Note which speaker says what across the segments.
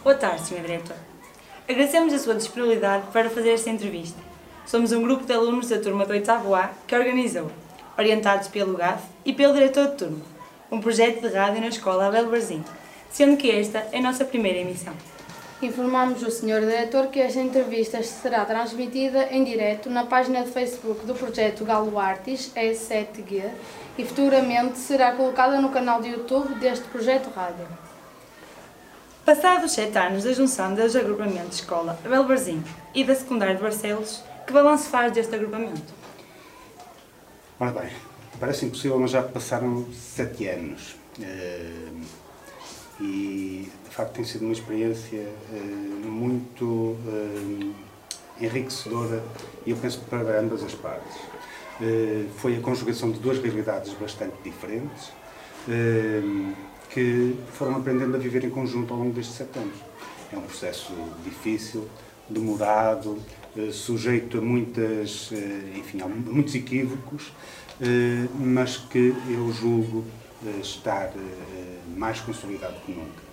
Speaker 1: Boa tarde, Sr. Diretor. Agradecemos a sua disponibilidade para fazer esta entrevista. Somos um grupo de alunos da turma do 8º A que organizou, orientados pelo GAF e pelo diretor de turma, um projeto de rádio na Escola Abel Varzim, sendo que esta é a nossa primeira emissão.
Speaker 2: Informamos o Sr. Diretor que esta entrevista será transmitida em direto na página de Facebook do projeto Galo Artis E7G e futuramente será colocada no canal de YouTube deste projeto rádio.
Speaker 1: Passados 7 anos da junção dos agrupamentos de Escola Abel Varzim e da Secundária de Barcelos, que balanço faz deste agrupamento?
Speaker 3: Ora bem, parece impossível, mas já passaram 7 anos. E, de facto, tem sido uma experiência muito enriquecedora e eu penso para ambas as partes. Foi a conjugação de duas realidades bastante diferentes que foram aprendendo a viver em conjunto ao longo destes 7 anos. É um processo difícil, demorado, sujeito a muitos equívocos, mas que eu julgo estar mais consolidado que nunca.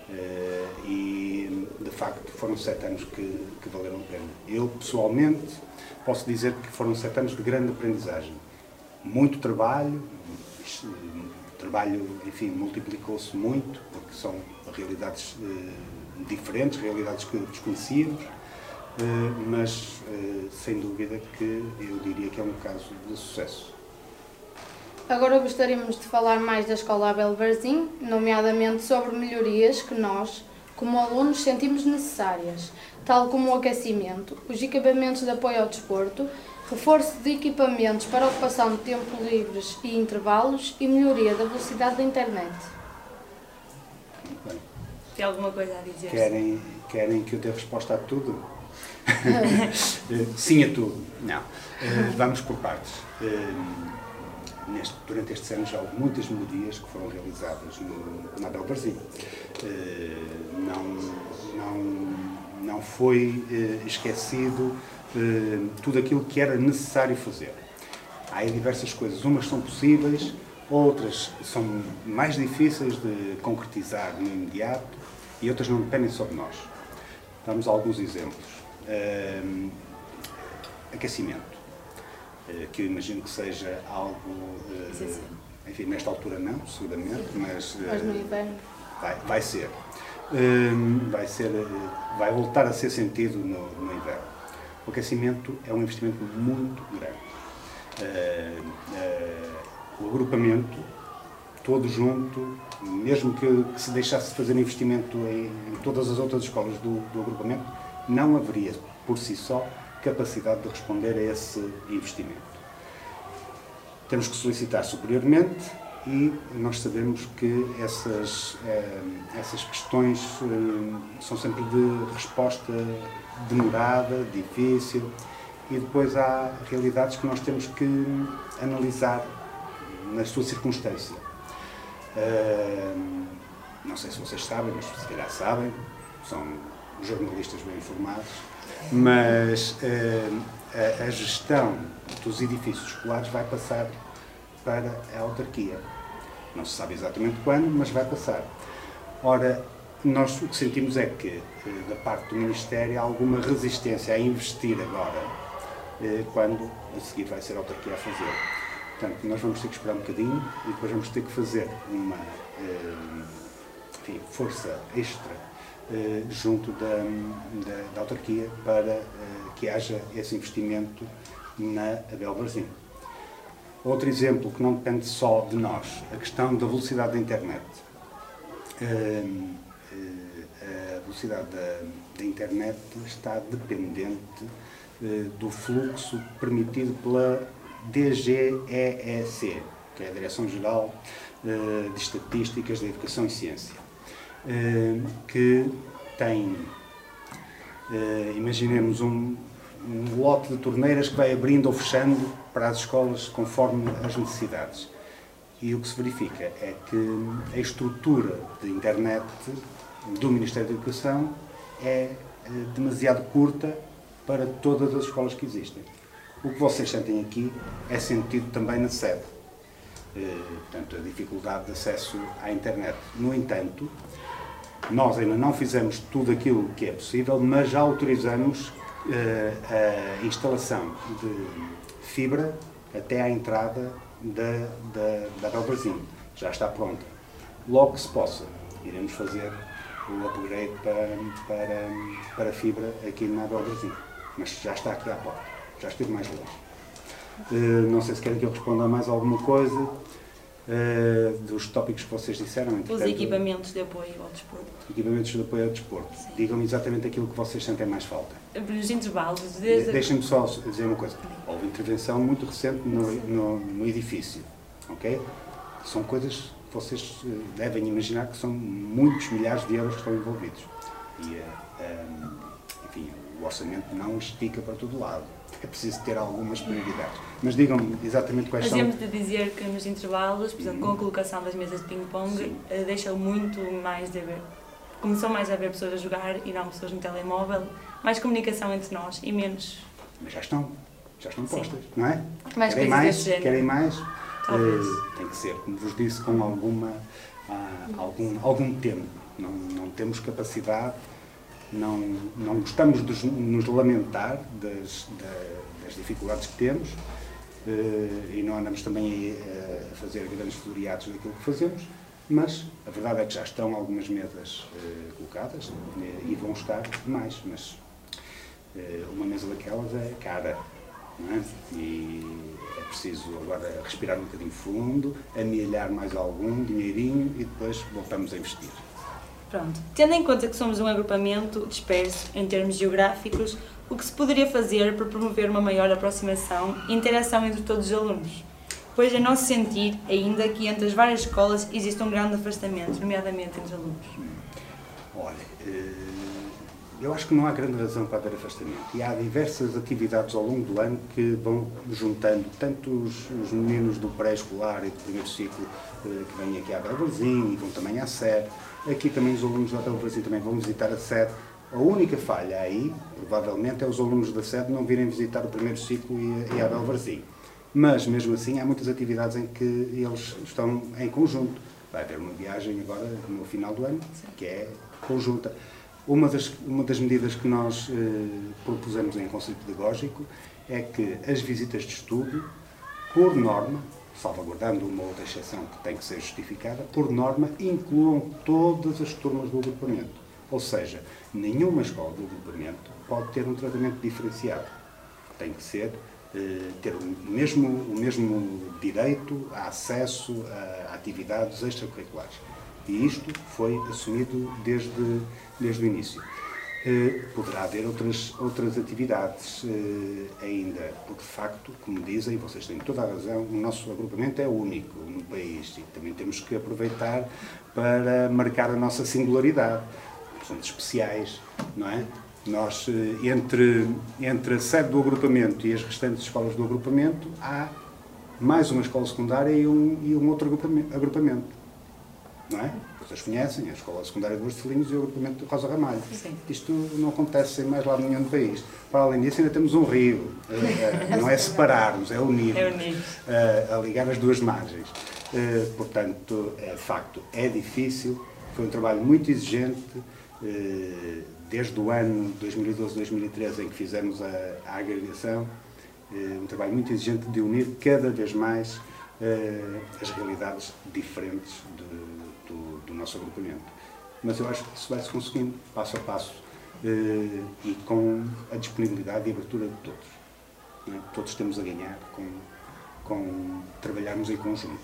Speaker 3: E, de facto, foram 7 anos que valeram a pena. Eu, pessoalmente, posso dizer que foram 7 anos de grande aprendizagem. Muito trabalho, enfim, multiplicou-se muito, porque são realidades diferentes, realidades que desconhecíamos, mas, sem dúvida, que eu diria que é um caso de sucesso.
Speaker 2: Agora gostaríamos de falar mais da Escola Abel Varzim, nomeadamente sobre melhorias que nós, como alunos, sentimos necessárias, tal como o aquecimento, os equipamentos de apoio ao desporto, reforço de equipamentos para ocupação de tempo livres e intervalos e melhoria da velocidade da internet.
Speaker 3: Bem,
Speaker 1: Tem alguma coisa a dizer?
Speaker 3: Querem que eu dê resposta a tudo? Sim a tudo. Não. Vamos por partes. Durante estes anos já houve muitas melhorias que foram realizadas na Abel Varzim. Não foi esquecido tudo aquilo que era necessário fazer. Há aí diversas coisas. Umas são possíveis, outras são mais difíceis de concretizar no imediato e outras não dependem só de nós. Damos alguns exemplos. Aquecimento. Que eu imagino que seja algo, enfim, nesta altura não, seguramente, mas
Speaker 2: no inverno
Speaker 3: vai ser. Vai voltar a ser sentido no inverno. O aquecimento é um investimento muito grande. O agrupamento, todo junto, mesmo que se deixasse de fazer investimento em todas as outras escolas do agrupamento, não haveria, por si só, capacidade de responder a esse investimento. Temos que solicitar superiormente e nós sabemos que essas questões são sempre de resposta demorada, difícil e depois há realidades que nós temos que analisar na sua circunstância. Não sei se vocês sabem, mas se calhar sabem, são jornalistas bem informados, mas a gestão dos edifícios escolares vai passar para a autarquia. Não se sabe exatamente quando, mas vai passar. Ora, nós o que sentimos é que, da parte do Ministério, há alguma resistência a investir agora, quando a seguir vai ser a autarquia a fazer. Portanto, nós vamos ter que esperar um bocadinho e depois vamos ter que fazer uma força extra junto da autarquia para que haja esse investimento na Abel Varzim. Outro exemplo que não depende só de nós, a questão da velocidade da internet. A velocidade da internet está dependente do fluxo permitido pela DGEEC, que é a Direção-Geral de Estatísticas da Educação e Ciência, que tem, imaginemos, um lote de torneiras que vai abrindo ou fechando para as escolas conforme as necessidades. E o que se verifica é que a estrutura de internet do Ministério da Educação é demasiado curta para todas as escolas que existem. O que vocês sentem aqui é sentido também na sede. Portanto, a dificuldade de acesso à internet. No entanto, Nós ainda não fizemos tudo aquilo que é possível, mas já autorizamos a instalação de fibra até à entrada da Belvarzim. Já está pronta. Logo que se possa, iremos fazer o upgrade para fibra aqui na Belvarzim. Mas já está aqui à porta. Já esteve mais longe. Não sei se querem que eu responda a mais alguma coisa dos tópicos que vocês disseram.
Speaker 1: Os equipamentos de apoio ao desporto.
Speaker 3: Equipamentos de apoio ao desporto. Digam-me exatamente aquilo que vocês sentem mais falta.
Speaker 1: Os intervalos.
Speaker 3: Deixem-me só dizer uma coisa. Houve intervenção muito recente no edifício. Ok? São coisas que vocês devem imaginar que são muitos milhares de euros que estão envolvidos. E, enfim, o orçamento não estica para todo lado. É preciso ter algumas prioridades. Mas digam-me exatamente quais são.
Speaker 1: Mas temos de dizer que nos intervalos, por exemplo, com a colocação das mesas de ping-pong, deixa muito mais de haver. Começou mais a haver pessoas a jogar e não pessoas no telemóvel, mais comunicação entre nós e menos.
Speaker 3: Mas já estão postas, não é?
Speaker 1: Mais
Speaker 3: querem
Speaker 1: coisas
Speaker 3: mais?
Speaker 1: desse género.
Speaker 3: Querem mais?
Speaker 1: Talvez.
Speaker 3: Tem que ser, como vos disse, com algum tempo. Não temos capacidade. Não gostamos de nos lamentar das dificuldades que temos e não andamos também a fazer grandes floreados daquilo que fazemos, mas a verdade é que já estão algumas mesas colocadas e vão estar mais, mas uma mesa daquelas é cara, não é? E é preciso agora respirar um bocadinho fundo, amealhar mais algum dinheirinho e depois voltamos a investir.
Speaker 1: Pronto. Tendo em conta que somos um agrupamento disperso em termos geográficos, o que se poderia fazer para promover uma maior aproximação e interação entre todos os alunos? Pois, a nosso sentir, ainda que entre as várias escolas existe um grande afastamento, nomeadamente entre alunos.
Speaker 3: Olha, eu acho que não há grande razão para haver afastamento. E há diversas atividades ao longo do ano que vão juntando tanto os meninos do pré-escolar e do primeiro ciclo que vêm aqui à Belvarzim e vão também à sede. Aqui também os alunos da Belvarzim também vão visitar a sede. A única falha aí, provavelmente, é os alunos da sede não virem visitar o primeiro ciclo e a Belvarzim. Mas, mesmo assim, há muitas atividades em que eles estão em conjunto. Vai haver uma viagem agora no final do ano, que é conjunta. Uma das medidas que nós propusemos em Conselho Pedagógico é que as visitas de estudo, por norma, salvaguardando uma outra exceção que tem que ser justificada, por norma, incluam todas as turmas do agrupamento. Ou seja, nenhuma escola do agrupamento pode ter um tratamento diferenciado. Tem que ser, ter o mesmo direito a acesso a atividades extracurriculares. E isto foi assumido desde o início. Poderá haver outras atividades ainda, porque de facto, como dizem, vocês têm toda a razão, o nosso agrupamento é único no país e também temos que aproveitar para marcar a nossa singularidade. Somos especiais, não é? Nós, entre a sede do agrupamento e as restantes escolas do agrupamento, há mais uma escola secundária e um outro agrupamento. Não é? Vocês conhecem a Escola Secundária de Barcelinhos e o agrupamento de Rosa Ramalho. Sim. Isto não acontece em mais lado nenhum do país. Para além disso, ainda temos um rio. Não é separarmos, é unir. A ligar as duas margens. Portanto, de facto, é difícil. Foi um trabalho muito exigente. Desde o ano 2012-2013, em que fizemos a agregação, um trabalho muito exigente de unir cada vez mais as realidades diferentes do nosso agrupamento. Mas eu acho que isso vai-se conseguindo, passo a passo, e com a disponibilidade e abertura de todos. Não é? Todos temos a ganhar com trabalharmos em conjunto.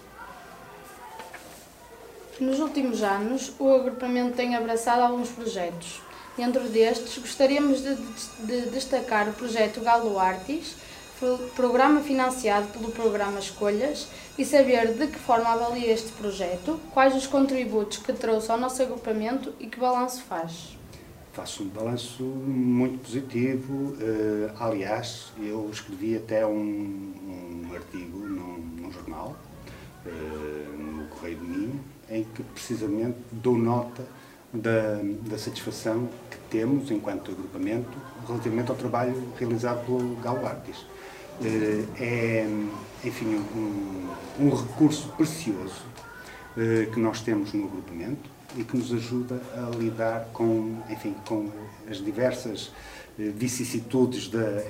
Speaker 2: Nos últimos anos, o agrupamento tem abraçado alguns projetos. Dentro destes, gostaríamos de destacar o projeto Galo Artis, programa financiado pelo programa Escolhas, e saber de que forma avalia este projeto, quais os contributos que trouxe ao nosso agrupamento e que balanço faz.
Speaker 3: Faço um balanço muito positivo. Aliás, eu escrevi até um artigo num jornal, no Correio do Minho, em que precisamente dou nota da satisfação que temos enquanto agrupamento relativamente ao trabalho realizado pelo Galo Artis. É, enfim, um recurso precioso que nós temos no agrupamento, e que nos ajuda a lidar com, enfim, com as diversas vicissitudes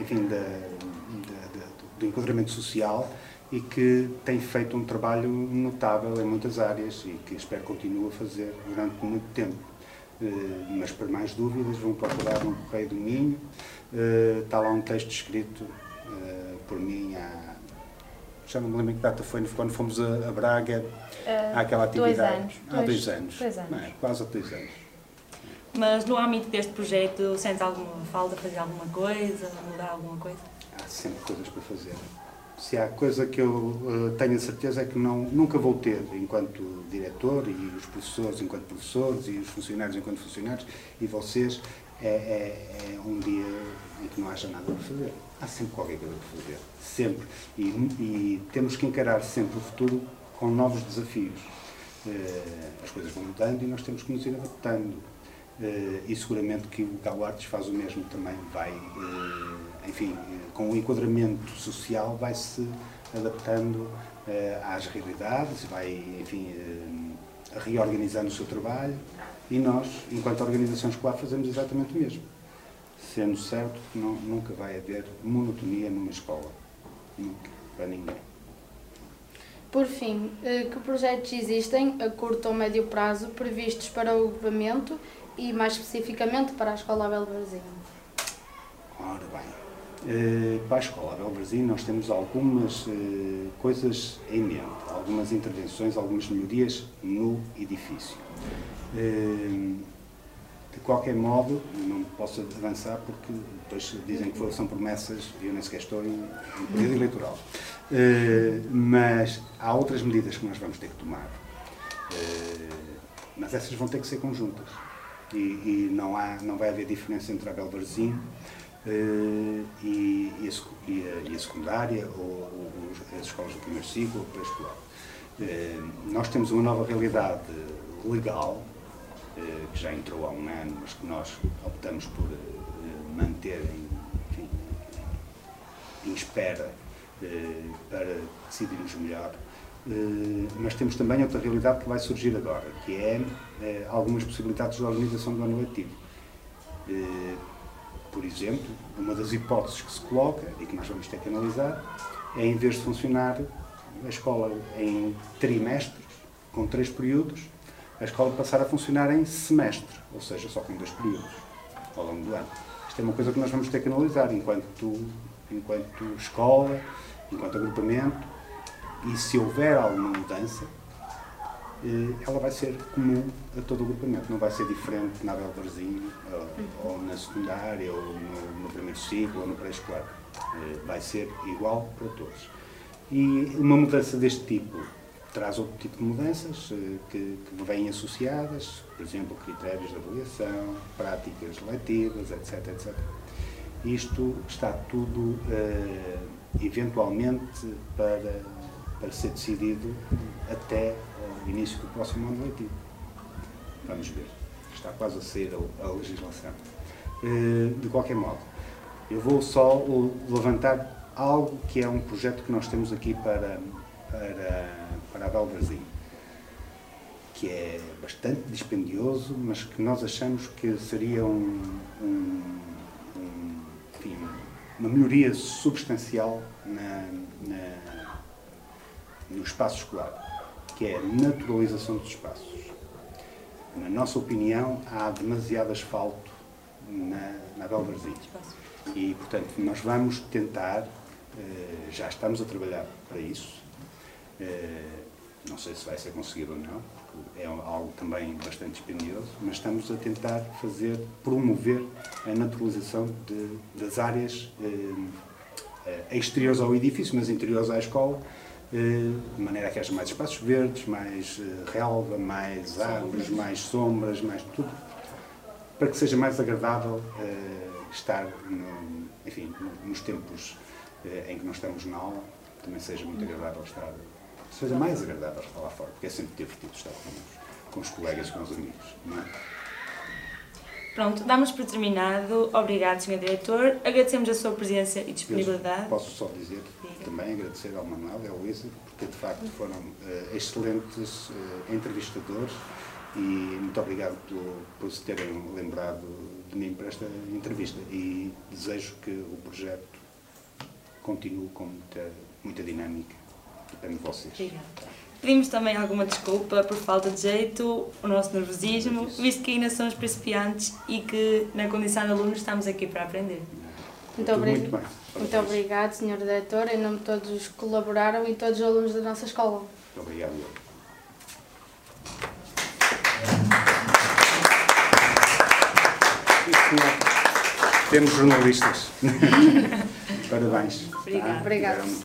Speaker 3: do enquadramento social e que tem feito um trabalho notável em muitas áreas e que espero continue a fazer durante muito tempo. Mas para mais dúvidas vão procurar no Correio do Minho, está lá um texto escrito por mim já não me lembro em que data foi, quando fomos a Braga, àquela atividade. Há 2 anos. Não, quase há 2 anos.
Speaker 1: Mas no âmbito deste projeto, sente alguma falta de fazer alguma coisa, mudar alguma coisa?
Speaker 3: Há sempre coisas para fazer. Se há coisa que eu tenho a certeza é que nunca vou ter, enquanto diretor, e os professores enquanto professores, e os funcionários enquanto funcionários, e vocês, é um dia em que não haja nada para fazer. Há sempre qualquer coisa para fazer, sempre. E temos que encarar sempre o futuro com novos desafios. As coisas vão mudando e nós temos que nos ir adaptando. E seguramente que o Caluartes faz o mesmo também, vai, enfim, com o enquadramento social, vai-se adaptando às realidades, vai, enfim, reorganizando o seu trabalho e nós, enquanto organização escolar, fazemos exatamente o mesmo. Sendo certo que nunca vai haver monotonia numa escola, nunca, para ninguém.
Speaker 2: Por fim, que projetos existem a curto ou médio prazo previstos para o agrupamento e mais especificamente para a Escola Abel Varzim?
Speaker 3: Ora bem, para a Escola Abel Varzim nós temos algumas coisas em mente, algumas intervenções, algumas melhorias no edifício. De qualquer modo, não posso avançar porque depois dizem que são promessas e eu nem sequer estou em período eleitoral. Mas há outras medidas que nós vamos ter que tomar. Mas essas vão ter que ser conjuntas. E não vai haver diferença entre a Abel Varzim e a secundária ou as escolas do primeiro ciclo ou pré-escolar. Nós temos uma nova realidade legal que já entrou há um ano, mas que nós optamos por manter em espera para decidirmos melhor. Mas temos também outra realidade que vai surgir agora, que é algumas possibilidades de organização do ano letivo. Por exemplo, uma das hipóteses que se coloca e que nós vamos ter que analisar é, em vez de funcionar a escola em trimestres, com 3 períodos, a escola passar a funcionar em semestre, ou seja, só com 2 períodos ao longo do ano. Isto é uma coisa que nós vamos ter que analisar enquanto escola, enquanto agrupamento, e se houver alguma mudança, ela vai ser comum a todo o agrupamento, não vai ser diferente na Abel Varzim, ou na secundária, ou no primeiro ciclo, ou no pré-escolar. Vai ser igual para todos. E uma mudança deste tipo traz outro tipo de mudanças que vêm associadas, por exemplo, critérios de avaliação, práticas letivas, etc, etc. Isto está tudo, eventualmente, para ser decidido até o início do próximo ano letivo. Vamos ver. Está quase a sair a legislação. De qualquer modo, eu vou só levantar algo que é um projeto que nós temos aqui para a Abel Varzim, que é bastante dispendioso, mas que nós achamos que seria enfim, uma melhoria substancial no espaço escolar, que é a naturalização dos espaços. Na nossa opinião, há demasiado asfalto na Abel Varzim. E, portanto, nós vamos tentar, já estamos a trabalhar para isso, não sei se vai ser conseguido ou não, porque é algo também bastante dispendioso, mas estamos a tentar promover a naturalização das áreas exteriores ao edifício, mas interiores à escola, de maneira a que haja mais espaços verdes, mais relva, mais árvores, mais sombras, mais tudo, para que seja mais agradável estar, enfim, nos tempos em que nós estamos na aula, também seja muito agradável estar, seja mais agradável estar lá fora, porque é sempre divertido estar com os colegas e com os amigos, não é?
Speaker 1: Pronto, damos por terminado. Obrigado, Sr. Diretor. Agradecemos a sua presença e disponibilidade.
Speaker 3: Posso só dizer, também agradecer ao Manuel e ao Luísa, porque de facto foram excelentes entrevistadores e muito obrigado por se terem lembrado de mim para esta entrevista e desejo que o projeto continue com muita dinâmica. Depende de vocês.
Speaker 1: Obrigada. Pedimos também alguma desculpa por falta de jeito, o nosso nervosismo, visto que ainda somos principiantes e que, na condição de alunos, estamos aqui para aprender.
Speaker 2: Muito
Speaker 3: bem.
Speaker 2: Muito obrigado, Sr. Diretor, em nome de todos os que colaboraram e todos os alunos da nossa escola.
Speaker 3: Muito obrigado. Temos jornalistas. Parabéns.
Speaker 1: Obrigada.
Speaker 2: Obrigada.